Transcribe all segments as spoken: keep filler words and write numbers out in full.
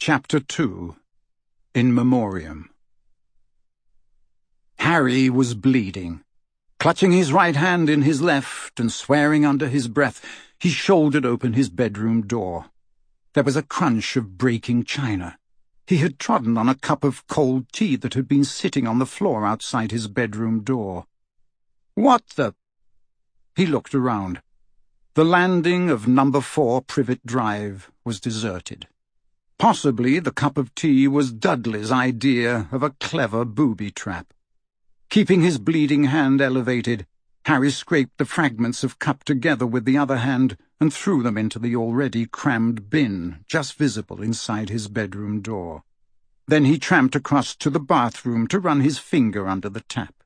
Chapter two. In Memoriam. Harry was bleeding. Clutching his right hand in his left and swearing under his breath, he shouldered open his bedroom door. There was a crunch of breaking china. He had trodden on a cup of cold tea that had been sitting on the floor outside his bedroom door. What the— He looked around. The landing of number four Privet Drive was deserted. Possibly the cup of tea was Dudley's idea of a clever booby trap. Keeping his bleeding hand elevated, Harry scraped the fragments of cup together with the other hand and threw them into the already crammed bin just visible inside his bedroom door. Then he tramped across to the bathroom to run his finger under the tap.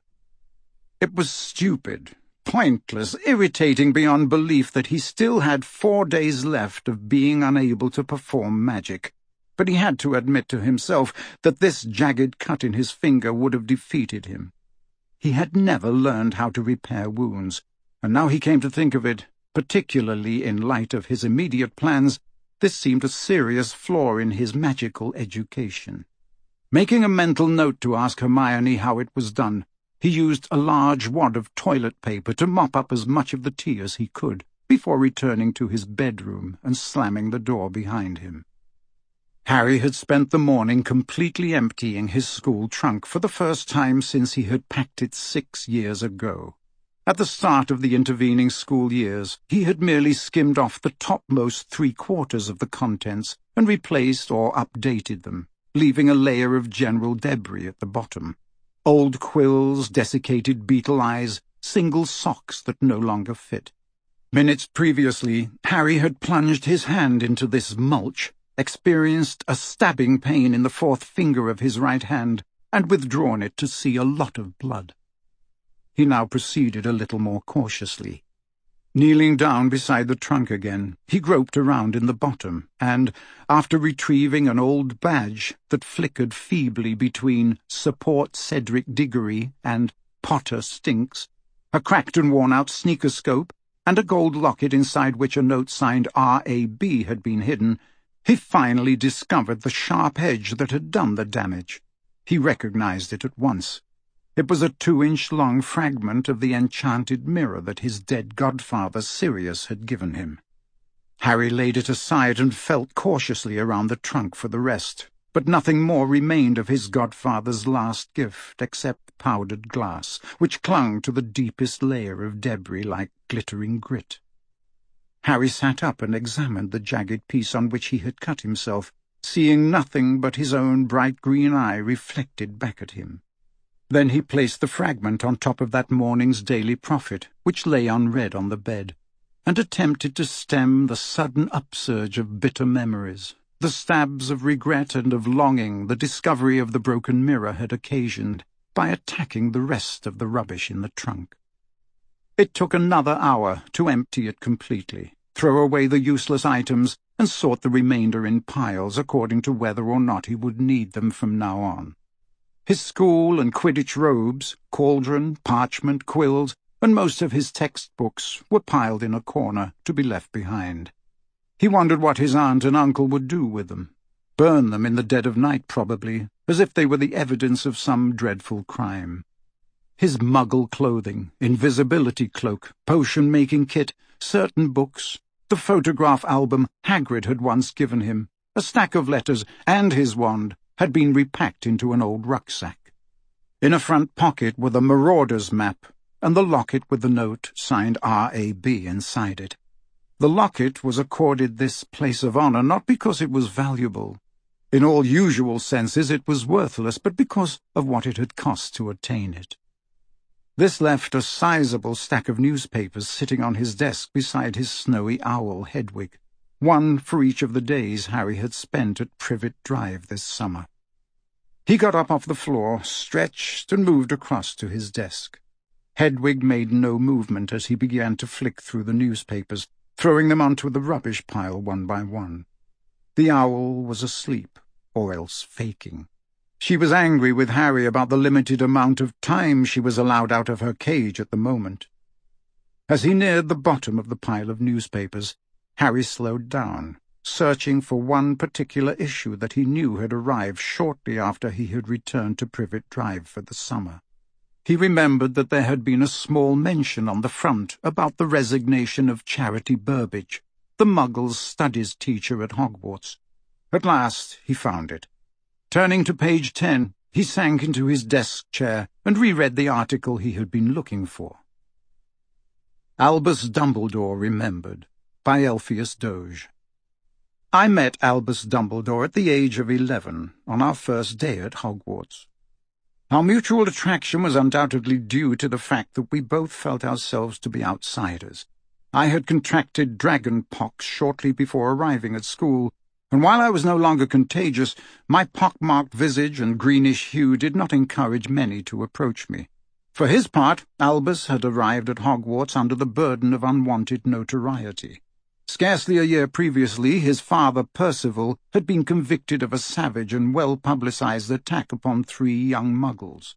It was stupid, pointless, irritating beyond belief that he still had four days left of being unable to perform magic. But he had to admit to himself that this jagged cut in his finger would have defeated him. He had never learned how to repair wounds, and now he came to think of it, particularly in light of his immediate plans, this seemed a serious flaw in his magical education. Making a mental note to ask Hermione how it was done, he used a large wad of toilet paper to mop up as much of the tea as he could, before returning to his bedroom and slamming the door behind him. Harry had spent the morning completely emptying his school trunk for the first time since he had packed it six years ago. At the start of the intervening school years, he had merely skimmed off the topmost three-quarters of the contents and replaced or updated them, leaving a layer of general debris at the bottom. Old quills, desiccated beetle eyes, single socks that no longer fit. Minutes previously, Harry had plunged his hand into this mulch, experienced a stabbing pain in the fourth finger of his right hand, and withdrawn it to see a lot of blood. He now proceeded a little more cautiously. Kneeling down beside the trunk again, he groped around in the bottom, and, after retrieving an old badge that flickered feebly between Support Cedric Diggory and Potter Stinks, a cracked and worn-out sneaker-scope, and a gold locket inside which a note signed R A B had been hidden, he finally discovered the sharp edge that had done the damage. He recognized it at once. It was a two-inch-long fragment of the enchanted mirror that his dead godfather Sirius had given him. Harry laid it aside and felt cautiously around the trunk for the rest, but nothing more remained of his godfather's last gift except powdered glass, which clung to the deepest layer of debris like glittering grit. Harry sat up and examined the jagged piece on which he had cut himself, seeing nothing but his own bright green eye reflected back at him. Then he placed the fragment on top of that morning's Daily Prophet, which lay unread on the bed, and attempted to stem the sudden upsurge of bitter memories, the stabs of regret and of longing the discovery of the broken mirror had occasioned, by attacking the rest of the rubbish in the trunk. It took another hour to empty it completely, throw away the useless items, and sort the remainder in piles according to whether or not he would need them from now on. His school and Quidditch robes, cauldron, parchment, quills, and most of his textbooks were piled in a corner to be left behind. He wondered what his aunt and uncle would do with them. Burn them in the dead of night, probably, as if they were the evidence of some dreadful crime. His muggle clothing, invisibility cloak, potion-making kit, certain books, the photograph album Hagrid had once given him, a stack of letters, and his wand had been repacked into an old rucksack. In a front pocket were the Marauders map, and the locket with the note signed R A B inside it. The locket was accorded this place of honor not because it was valuable. In all usual senses it was worthless, but because of what it had cost to attain it. This left a sizable stack of newspapers sitting on his desk beside his snowy owl Hedwig, one for each of the days Harry had spent at Privet Drive this summer. He got up off the floor, stretched, and moved across to his desk. Hedwig made no movement as he began to flick through the newspapers, throwing them onto the rubbish pile one by one. The owl was asleep, or else faking. She was angry with Harry about the limited amount of time she was allowed out of her cage at the moment. As he neared the bottom of the pile of newspapers, Harry slowed down, searching for one particular issue that he knew had arrived shortly after he had returned to Privet Drive for the summer. He remembered that there had been a small mention on the front about the resignation of Charity Burbage, the Muggles' studies teacher at Hogwarts. At last he found it. Turning to page ten, he sank into his desk chair and reread the article he had been looking for. Albus Dumbledore Remembered, by Elphias Doge. I met Albus Dumbledore at the age of eleven, on our first day at Hogwarts. Our mutual attraction was undoubtedly due to the fact that we both felt ourselves to be outsiders. I had contracted dragon pox shortly before arriving at school, and while I was no longer contagious, my pock-marked visage and greenish hue did not encourage many to approach me. For his part, Albus had arrived at Hogwarts under the burden of unwanted notoriety. Scarcely a year previously, his father, Percival, had been convicted of a savage and well-publicized attack upon three young Muggles.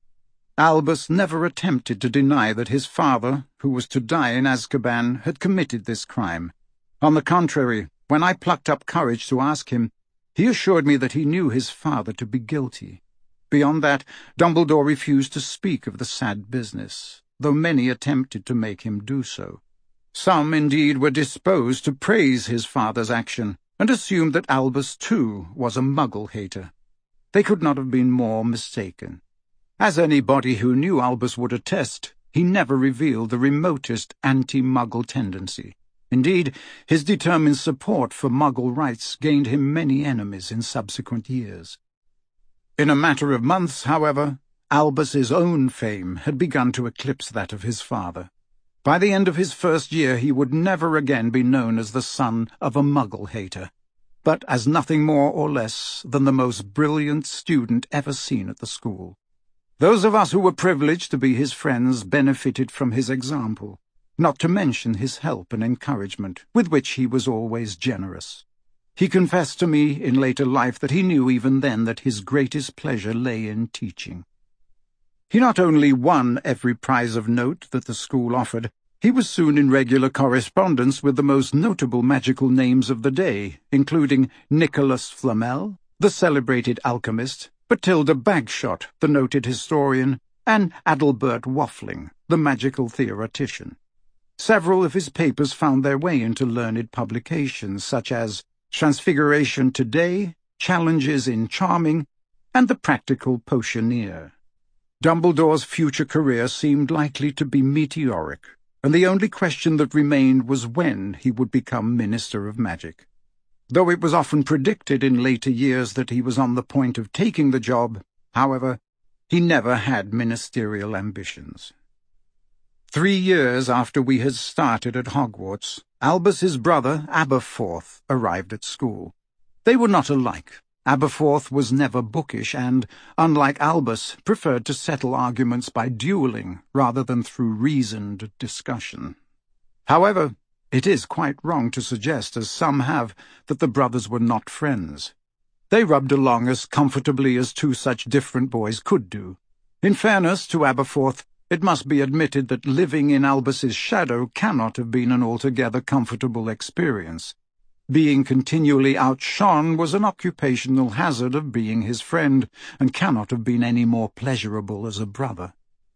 Albus never attempted to deny that his father, who was to die in Azkaban, had committed this crime. On the contrary, when I plucked up courage to ask him, he assured me that he knew his father to be guilty. Beyond that, Dumbledore refused to speak of the sad business, though many attempted to make him do so. Some, indeed, were disposed to praise his father's action, and assumed that Albus, too, was a Muggle-hater. They could not have been more mistaken. As anybody who knew Albus would attest, he never revealed the remotest anti-Muggle tendency. Indeed, his determined support for Muggle rights gained him many enemies in subsequent years. In a matter of months, however, Albus's own fame had begun to eclipse that of his father. By the end of his first year he would never again be known as the son of a Muggle-hater, but as nothing more or less than the most brilliant student ever seen at the school. Those of us who were privileged to be his friends benefited from his example, not to mention his help and encouragement, with which he was always generous. He confessed to me in later life that he knew even then that his greatest pleasure lay in teaching. He not only won every prize of note that the school offered, he was soon in regular correspondence with the most notable magical names of the day, including Nicholas Flamel, the celebrated alchemist, Bathilda Bagshot, the noted historian, and Adalbert Waffling, the magical theoretician. Several of his papers found their way into learned publications, such as Transfiguration Today, Challenges in Charming, and The Practical Potioneer. Dumbledore's future career seemed likely to be meteoric, and the only question that remained was when he would become Minister of Magic. Though it was often predicted in later years that he was on the point of taking the job, however, he never had ministerial ambitions. Three years after we had started at Hogwarts, Albus's brother, Aberforth, arrived at school. They were not alike. Aberforth was never bookish and, unlike Albus, preferred to settle arguments by duelling rather than through reasoned discussion. However, it is quite wrong to suggest, as some have, that the brothers were not friends. They rubbed along as comfortably as two such different boys could do. In fairness to Aberforth, it must be admitted that living in Albus's shadow cannot have been an altogether comfortable experience. Being continually outshone was an occupational hazard of being his friend, and cannot have been any more pleasurable as a brother.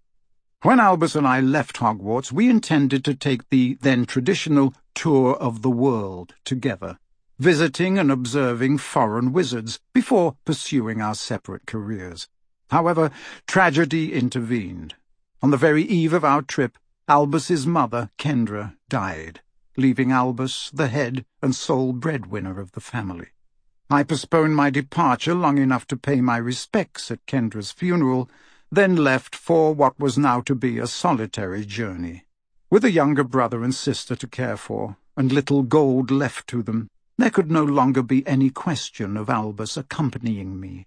When Albus and I left Hogwarts, we intended to take the then traditional tour of the world together, visiting and observing foreign wizards before pursuing our separate careers. However, tragedy intervened. On the very eve of our trip, Albus's mother, Kendra, died, leaving Albus the head and sole breadwinner of the family. I postponed my departure long enough to pay my respects at Kendra's funeral, then left for what was now to be a solitary journey. With a younger brother and sister to care for, and little gold left to them, there could no longer be any question of Albus accompanying me.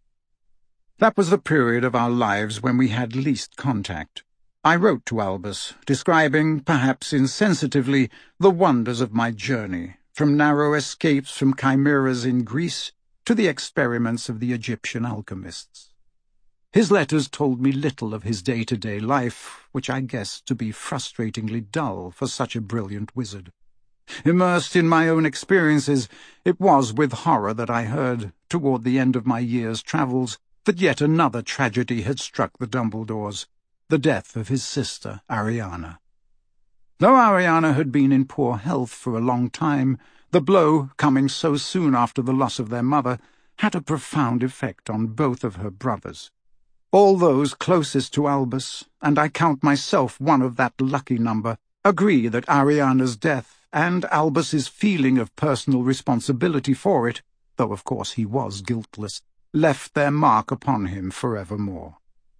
That was the period of our lives when we had least contact. I wrote to Albus, describing, perhaps insensitively, the wonders of my journey, from narrow escapes from chimeras in Greece to the experiments of the Egyptian alchemists. His letters told me little of his day-to-day life, which I guessed to be frustratingly dull for such a brilliant wizard. Immersed in my own experiences, it was with horror that I heard, toward the end of my year's travels, that yet another tragedy had struck the Dumbledores, the death of his sister, Ariana. Though Ariana had been in poor health for a long time, the blow, coming so soon after the loss of their mother, had a profound effect on both of her brothers. All those closest to Albus, and I count myself one of that lucky number, agree that Ariana's death and Albus's feeling of personal responsibility for it, though of course he was guiltless, left their mark upon him forevermore.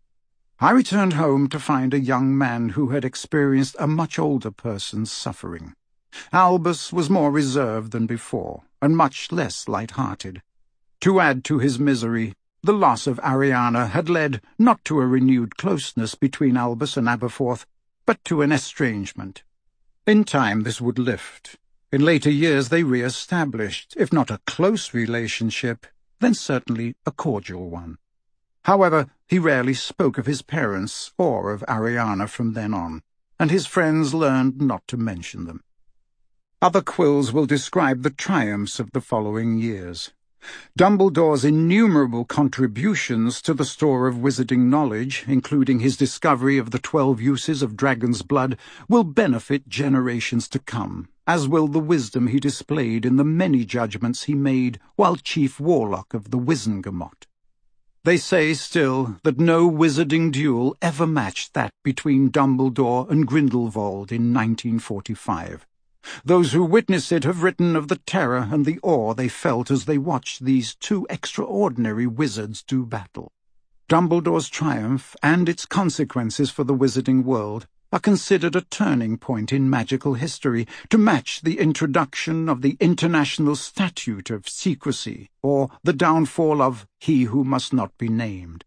I returned home to find a young man who had experienced a much older person's suffering. Albus was more reserved than before, and much less light-hearted. To add to his misery, the loss of Ariana had led not to a renewed closeness between Albus and Aberforth, but to an estrangement. In time this would lift. In later years they re-established, if not a close relationship, then certainly a cordial one. However, he rarely spoke of his parents or of Ariana from then on, and his friends learned not to mention them. Other quills will describe the triumphs of the following years. Dumbledore's innumerable contributions to the store of wizarding knowledge, including his discovery of the twelve uses of dragon's blood, will benefit generations to come, as will the wisdom he displayed in the many judgments he made while chief warlock of the Wizengamot. They say still that no wizarding duel ever matched that between Dumbledore and Grindelwald in nineteen forty-five. Those who witnessed it have written of the terror and the awe they felt as they watched these two extraordinary wizards do battle. Dumbledore's triumph and its consequences for the wizarding world are considered a turning point in magical history, to match the introduction of the International Statute of Secrecy, or the downfall of He Who Must Not Be Named.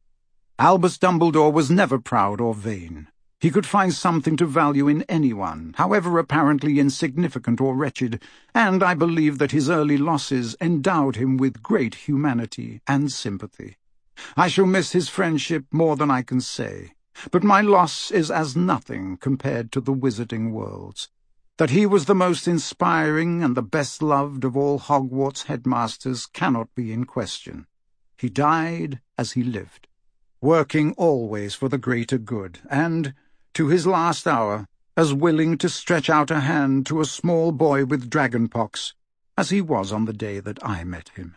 Albus Dumbledore was never proud or vain. He could find something to value in anyone, however apparently insignificant or wretched, and I believe that his early losses endowed him with great humanity and sympathy. I shall miss his friendship more than I can say, but my loss is as nothing compared to the wizarding world's. That he was the most inspiring and the best-loved of all Hogwarts headmasters cannot be in question. He died as he lived, working always for the greater good, and, to his last hour, as willing to stretch out a hand to a small boy with dragonpox as he was on the day that I met him.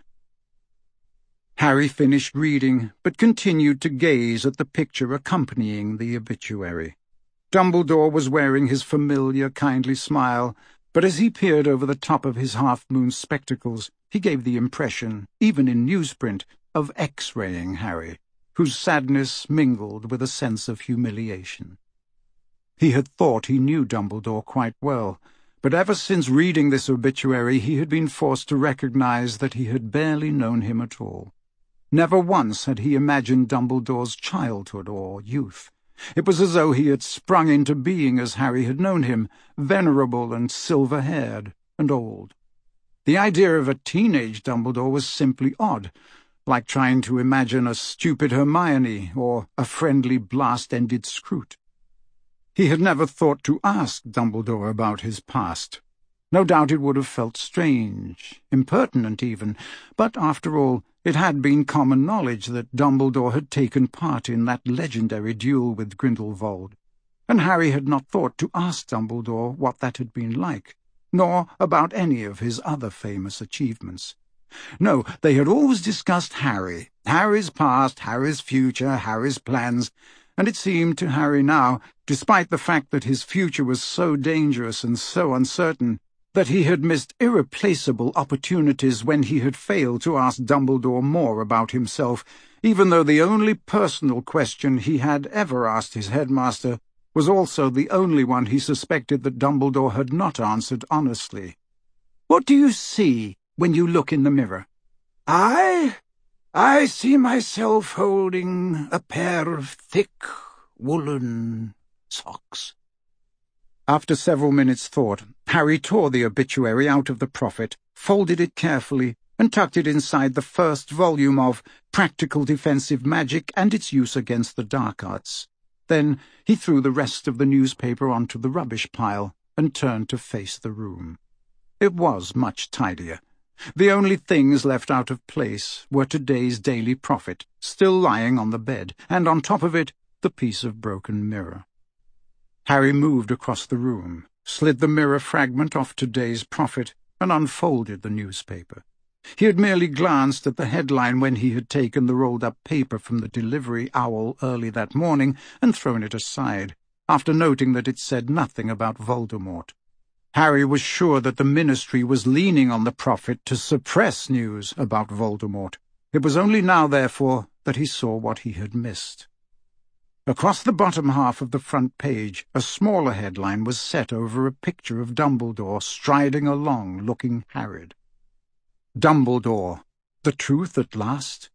Harry finished reading, but continued to gaze at the picture accompanying the obituary. Dumbledore was wearing his familiar kindly smile, but as he peered over the top of his half-moon spectacles, he gave the impression, even in newsprint, of X-raying Harry, whose sadness mingled with a sense of humiliation. He had thought he knew Dumbledore quite well, but ever since reading this obituary he had been forced to recognize that he had barely known him at all. Never once had he imagined Dumbledore's childhood or youth. It was as though he had sprung into being as Harry had known him, venerable and silver-haired and old. The idea of a teenage Dumbledore was simply odd, like trying to imagine a stupid Hermione or a friendly blast-ended Scroot. He had never thought to ask Dumbledore about his past. No doubt it would have felt strange, impertinent even, but after all, it had been common knowledge that Dumbledore had taken part in that legendary duel with Grindelwald, and Harry had not thought to ask Dumbledore what that had been like, nor about any of his other famous achievements. No, they had always discussed Harry, Harry's past, Harry's future, Harry's plans, and it seemed to Harry now, despite the fact that his future was so dangerous and so uncertain, that he had missed irreplaceable opportunities when he had failed to ask Dumbledore more about himself, even though the only personal question he had ever asked his headmaster was also the only one he suspected that Dumbledore had not answered honestly. "What do you see when you look in the mirror?" "I? I see myself holding a pair of thick woolen socks." After several minutes' thought, Harry tore the obituary out of the Prophet, folded it carefully, and tucked it inside the first volume of Practical Defensive Magic and Its Use Against the Dark Arts. Then he threw the rest of the newspaper onto the rubbish pile, and turned to face the room. It was much tidier. The only things left out of place were today's Daily Prophet, still lying on the bed, and on top of it the piece of broken mirror. Harry moved across the room, slid the mirror fragment off today's Prophet, and unfolded the newspaper. He had merely glanced at the headline when he had taken the rolled-up paper from the delivery owl early that morning and thrown it aside, after noting that it said nothing about Voldemort. Harry was sure that the Ministry was leaning on the Prophet to suppress news about Voldemort. It was only now, therefore, that he saw what he had missed. Across the bottom half of the front page, a smaller headline was set over a picture of Dumbledore striding along, looking harried. Dumbledore, the truth at last?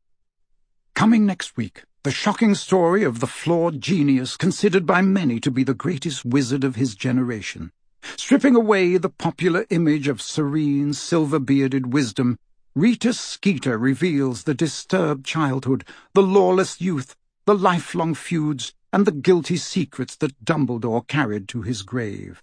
Coming next week, the shocking story of the flawed genius considered by many to be the greatest wizard of his generation. Stripping away the popular image of serene, silver-bearded wisdom, Rita Skeeter reveals the disturbed childhood, the lawless youth, the lifelong feuds, and the guilty secrets that Dumbledore carried to his grave.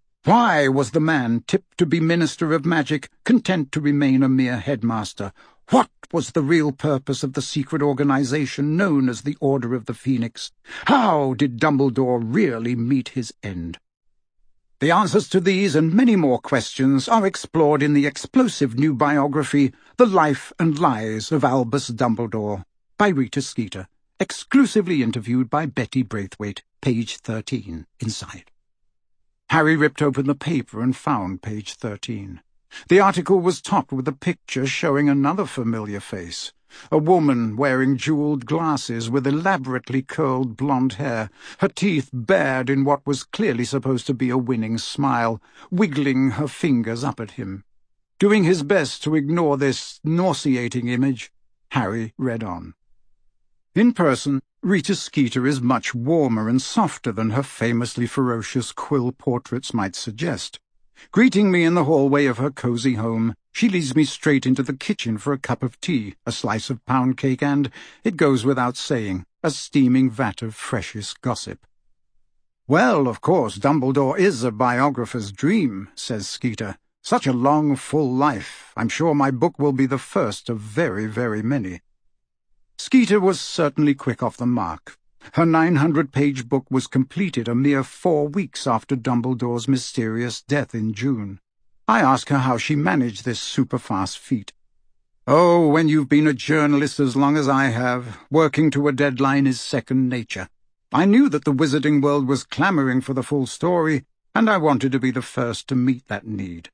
Why was the man, tipped to be Minister of Magic, content to remain a mere headmaster? What was the real purpose of the secret organization known as the Order of the Phoenix? How did Dumbledore really meet his end? The answers to these and many more questions are explored in the explosive new biography, The Life and Lies of Albus Dumbledore, by Rita Skeeter, exclusively interviewed by Betty Braithwaite, page thirteen, inside. Harry ripped open the paper and found page thirteen. The article was topped with a picture showing another familiar face, a woman wearing jewelled glasses with elaborately curled blonde hair, her teeth bared in what was clearly supposed to be a winning smile, wiggling her fingers up at him. Doing his best to ignore this nauseating image, Harry read on. In person, Rita Skeeter is much warmer and softer than her famously ferocious quill portraits might suggest. Greeting me in the hallway of her cosy home, she leads me straight into the kitchen for a cup of tea, a slice of pound cake, and, it goes without saying, a steaming vat of freshest gossip. "Well, of course, Dumbledore is a biographer's dream," says Skeeter. "Such a long, full life. I'm sure my book will be the first of very, very many." Skeeter was certainly quick off the mark. Her nine hundred page book was completed a mere four weeks after Dumbledore's mysterious death in June. I asked her how she managed this super-fast feat. "Oh, when you've been a journalist as long as I have, working to a deadline is second nature. I knew that the wizarding world was clamouring for the full story, and I wanted to be the first to meet that need."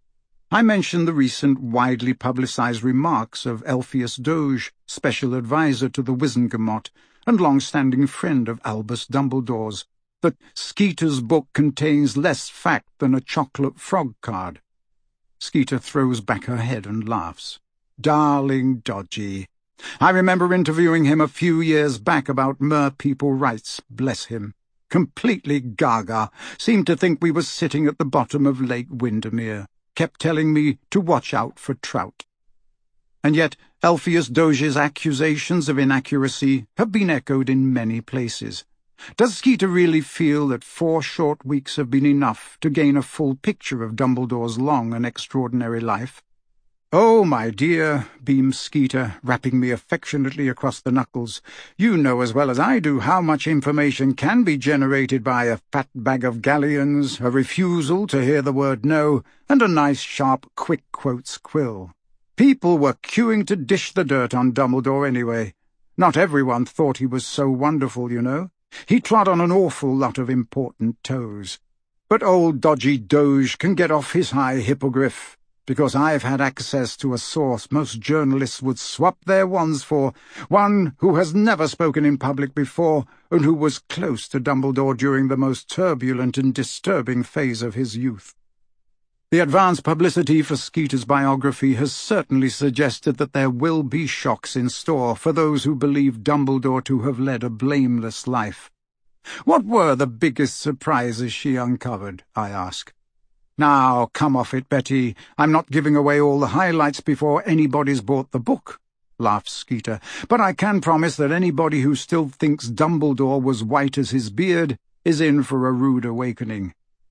I mentioned the recent widely publicized remarks of Elphius Doge, special advisor to the Wizengamot, and long-standing friend of Albus Dumbledore's, that Skeeter's book contains less fact than a chocolate frog card. Skeeter throws back her head and laughs. "Darling Dodgy. I remember interviewing him a few years back about mer-people rights, bless him. Completely gaga, seemed to think we were sitting at the bottom of Lake Windermere. Kept telling me to watch out for trout. And yet Elphius Doge's accusations of inaccuracy have been echoed in many places. Does Skeeter really feel that four short weeks have been enough to gain a full picture of Dumbledore's long and extraordinary life? "Oh, my dear," beamed Skeeter, rapping me affectionately across the knuckles, "you know as well as I do how much information can be generated by a fat bag of galleons, a refusal to hear the word no, and a nice sharp quick quotes quill. People were queuing to dish the dirt on Dumbledore anyway. Not everyone thought he was so wonderful, you know. He trod on an awful lot of important toes. But old dodgy Doge can get off his high hippogriff, because I've had access to a source most journalists would swap their wands for, one who has never spoken in public before, and who was close to Dumbledore during the most turbulent and disturbing phase of his youth. The advance publicity for Skeeter's biography has certainly suggested that there will be shocks in store for those who believe Dumbledore to have led a blameless life. What were the biggest surprises she uncovered, I ask. "Now, come off it, Betty. I'm not giving away all the highlights before anybody's bought the book," laughed Skeeter. "But I can promise that anybody who still thinks Dumbledore was white as his beard is in for a rude awakening.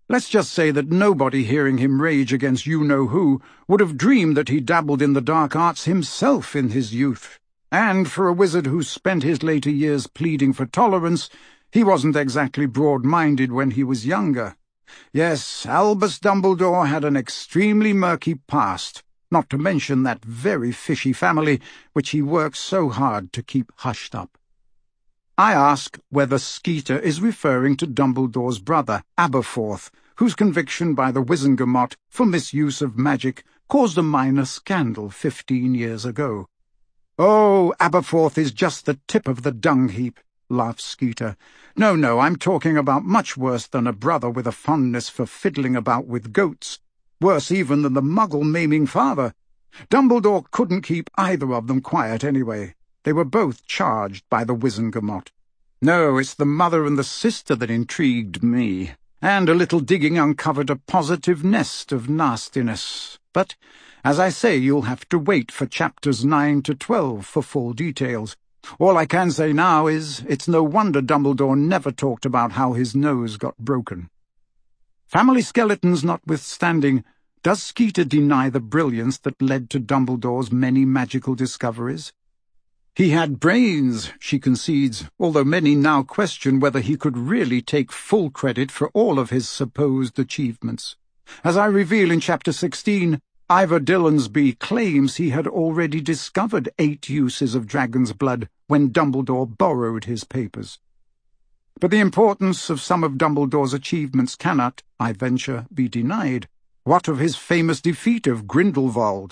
Let's just say that nobody hearing him rage against you-know-who would have dreamed that he dabbled in the dark arts himself in his youth. And for a wizard who spent his later years pleading for tolerance, he wasn't exactly broad-minded when he was younger. Yes, Albus Dumbledore had an extremely murky past, not to mention that very fishy family which he works so hard to keep hushed up. I ask whether Skeeter is referring to Dumbledore's brother, Aberforth, whose conviction by the Wizengamot for misuse of magic caused a minor scandal fifteen years ago. "Oh, Aberforth is just the tip of the dung-heap," laughed Skeeter. "No, no, I'm talking about much worse than a brother with a fondness for fiddling about with goats. Worse even than the Muggle-maiming father. Dumbledore couldn't keep either of them quiet anyway. They were both charged by the Wizengamot. No, it's the mother and the sister that intrigued me, and a little digging uncovered a positive nest of nastiness. But, as I say, you'll have to wait for chapters nine to twelve for full details. All I can say now is it's no wonder Dumbledore never talked about how his nose got broken. Family skeletons notwithstanding, does Skeeter deny the brilliance that led to Dumbledore's many magical discoveries? He had brains, she concedes, although many now question whether he could really take full credit for all of his supposed achievements. As I reveal in chapter sixteen, Ivor Dillonsby claims he had already discovered eight uses of dragon's blood when Dumbledore borrowed his papers. But the importance of some of Dumbledore's achievements cannot, I venture, be denied. What of his famous defeat of Grindelwald?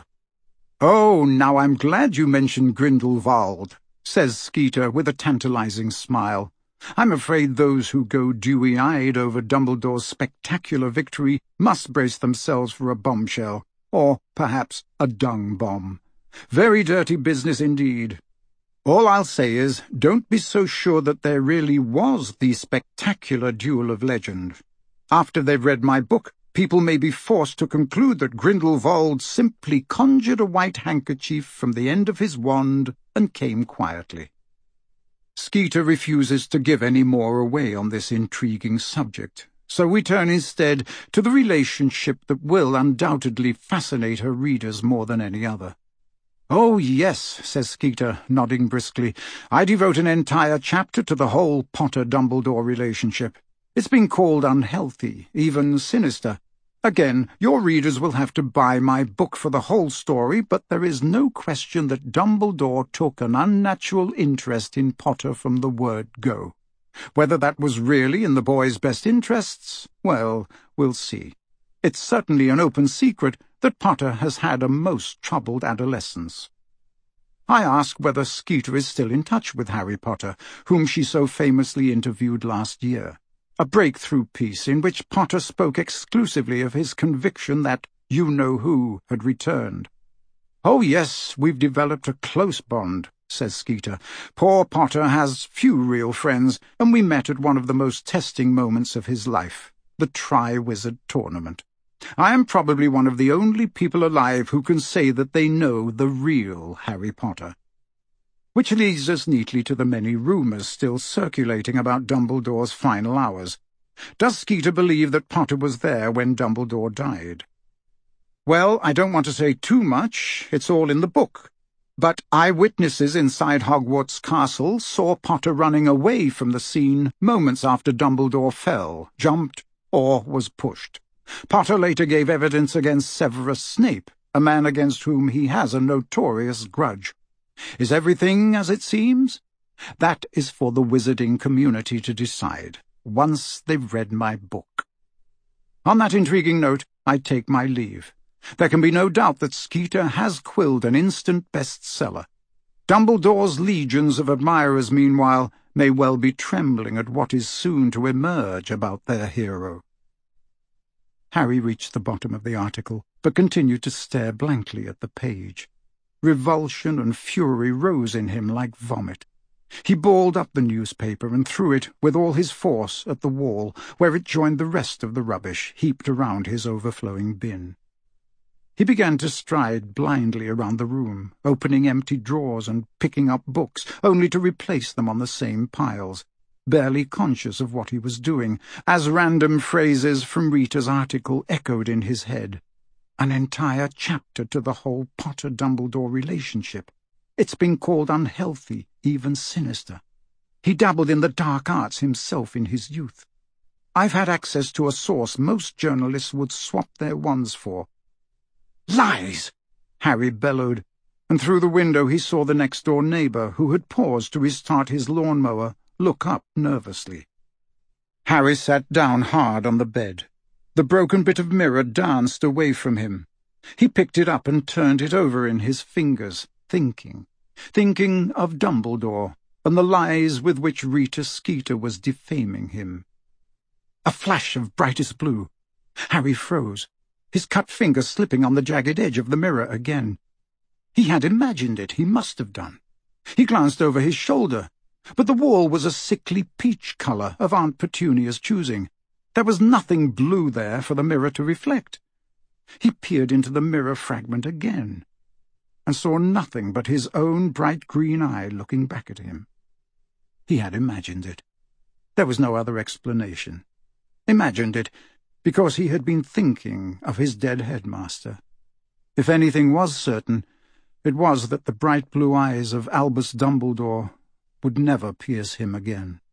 "Oh, now I'm glad you mentioned Grindelwald," says Skeeter with a tantalizing smile. "I'm afraid those who go dewy-eyed over Dumbledore's spectacular victory must brace themselves for a bombshell, or perhaps a dung bomb. Very dirty business indeed. All I'll say is, don't be so sure that there really was the spectacular duel of legend. After they've read my book, people may be forced to conclude that Grindelwald simply conjured a white handkerchief from the end of his wand and came quietly." Skeeter refuses to give any more away on this intriguing subject, so we turn instead to the relationship that will undoubtedly fascinate her readers more than any other. "Oh, yes," says Skeeter, nodding briskly. "I devote an entire chapter to the whole Potter-Dumbledore relationship. It's been called unhealthy, even sinister. Again, your readers will have to buy my book for the whole story, but there is no question that Dumbledore took an unnatural interest in Potter from the word go. Whether that was really in the boy's best interests, well, we'll see. It's certainly an open secret that Potter has had a most troubled adolescence." I ask whether Skeeter is still in touch with Harry Potter, whom she so famously interviewed last year. A breakthrough piece in which Potter spoke exclusively of his conviction that you-know-who had returned. "Oh, yes, we've developed a close bond," says Skeeter. "Poor Potter has few real friends, and we met at one of the most testing moments of his life, the Tri-Wizard Tournament. I am probably one of the only people alive who can say that they know the real Harry Potter." Which leads us neatly to the many rumours still circulating about Dumbledore's final hours. Does Skeeter believe that Potter was there when Dumbledore died? Well, I don't want to say too much, it's all in the book. But eyewitnesses inside Hogwarts Castle saw Potter running away from the scene moments after Dumbledore fell, jumped, or was pushed. Potter later gave evidence against Severus Snape, a man against whom he has a notorious grudge. Is everything as it seems? That is for the wizarding community to decide, once they've read my book. On that intriguing note, I take my leave. There can be no doubt that Skeeter has quilled an instant bestseller. Dumbledore's legions of admirers, meanwhile, may well be trembling at what is soon to emerge about their hero. Harry reached the bottom of the article, but continued to stare blankly at the page. Revulsion and fury rose in him like vomit. He balled up the newspaper and threw it with all his force at the wall, where it joined the rest of the rubbish heaped around his overflowing bin. He began to stride blindly around the room, opening empty drawers and picking up books, only to replace them on the same piles. barely conscious of what he was doing, as random phrases from Rita's article echoed in his head. An entire chapter to the whole Potter-Dumbledore relationship. It's been called unhealthy, even sinister. He dabbled in the dark arts himself in his youth. I've had access to a source most journalists would swap their wands for. "Lies!" Harry bellowed, and through the window he saw the next-door neighbour, who had paused to restart his lawnmower, look up nervously. Harry sat down hard on the bed. The broken bit of mirror danced away from him. He picked it up and turned it over in his fingers, thinking, thinking of Dumbledore and the lies with which Rita Skeeter was defaming him. A flash of brightest blue. Harry froze, his cut finger slipping on the jagged edge of the mirror again. He had imagined it, he must have done. He glanced over his shoulder, but the wall was a sickly peach colour of Aunt Petunia's choosing. There was nothing blue there for the mirror to reflect. He peered into the mirror fragment again, and saw nothing but his own bright green eye looking back at him. He had imagined it. There was no other explanation. Imagined it because he had been thinking of his dead headmaster. If anything was certain, it was that the bright blue eyes of Albus Dumbledore would never pierce him again.